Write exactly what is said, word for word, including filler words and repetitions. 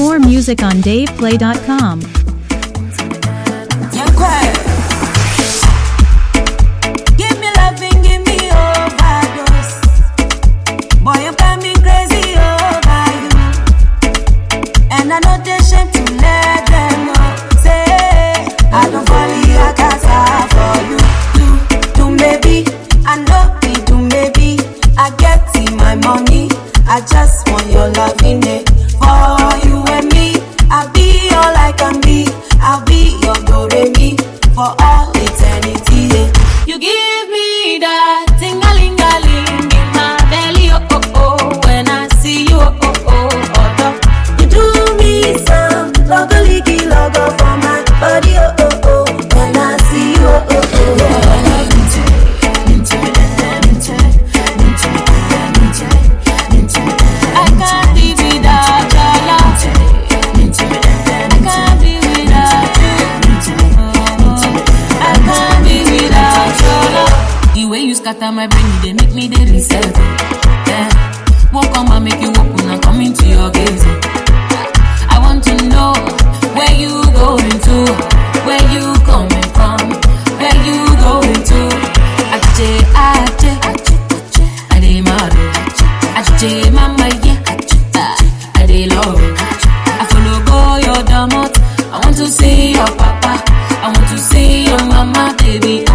more music on dave play dot com. You're quiet. Give me loving, give me overdose. Boy, you got me crazy over you. And I know they shame to let them know. Say, I don't fall in your casa for you. Do, do maybe, I know me, do maybe. I get in my money, I just want your loving it. For you and me, I'll be all I can be. I'll be your do-re-mi for all eternity. You give me that ting-a-ling-a-ling in my belly, oh oh oh. When I see you, oh oh oh, oh. You do me some logo-ligi logo for my body, oh oh oh. When I see you, oh oh oh. I can't live without your love. I can't be without you. I can't be without your love. The way you scatter my brain, they make me the reset. Yeah. Walk on, I make you walk when I come into your gaze. I want to know where you going to, where you coming from, where you going to. Ache, ache, I dey mad. Ache, mama, yeah. I dey love it. I follow go your domot. I want to see your papa. I want to see your mama, baby.